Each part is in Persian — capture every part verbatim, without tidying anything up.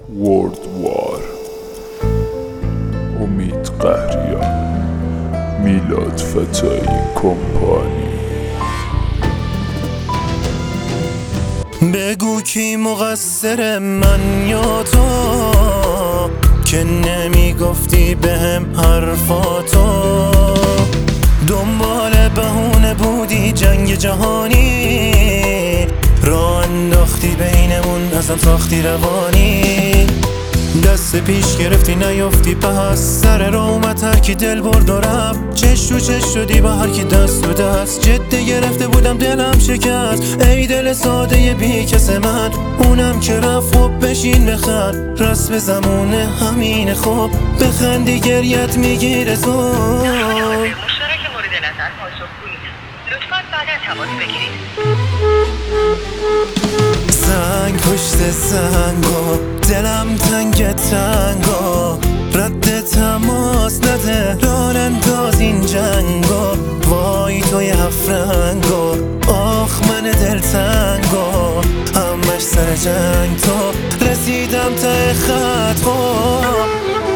وردوار، امید قهریان، میلاد فتایی کمپانی. بگو کی مقصر، من یا تو، که نمیگفتی بهم حرفاتو. دنبال بهونه بودی جنگ جهانی، راه انداختی بینمون، ازم ساختی روانی. دست پیش گرفتی نیافتی پس، سر راه اومد هر کی دل برد و رفت. چش تو چش شدی با هر کی دست تو دست، جده گرفته بودم دلم شکست. ای دل ساده بی کس من، اونم که رفت خب بشین بخند. رسم زمونه همینه خب، بخندی گریت میگیره زود. مشترک مورد نظر پاسخگویی، لطفاً بعدا تماس بگیرید. سنگ پشت سنگا، دلم تنگ تنگا، رد تماس نده، راه انداز این جنگا. وای توی هفت رنگا، آخ من دلتنگا، همش سر جنگ تا رسیدم ته خط. خب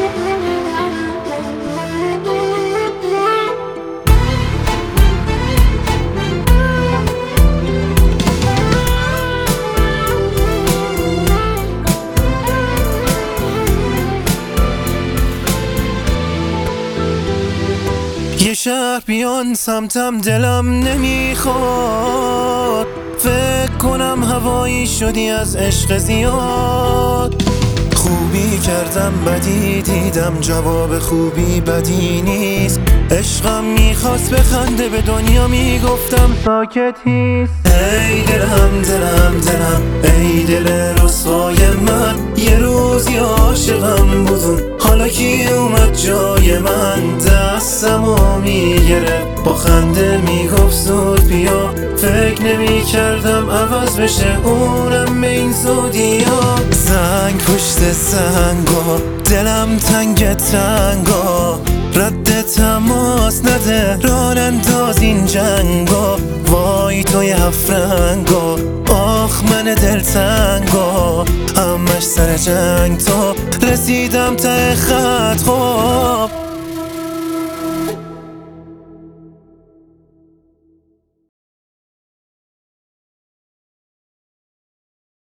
یه شهر بیان سمتم دلم نمیخواد، فکر کنم هوایی شدی از عشق زیاد. خوبی کردم بدی دیدم، جواب خوبی بدی نیست. عشقم میخواست بخنده، به دنیا میگفتم ساکت هیست. ای دلم دلم دلم، ای دل رسوای من، یه روزی عاشقم بودون، حالا کی اومد جای من. دستمو میگرفت با خنده میگفت زود بیا، فکر نمی کردم عوض بشه اونم به این زودیا. سنگ پشت سنگا، دلم تنگ تنگا، رد تماس نده، راه انداز این جنگا. وای توی هفت رنگا، آخ من دلتنگا، همش سر جنگ تا رسیدم ته خط. خب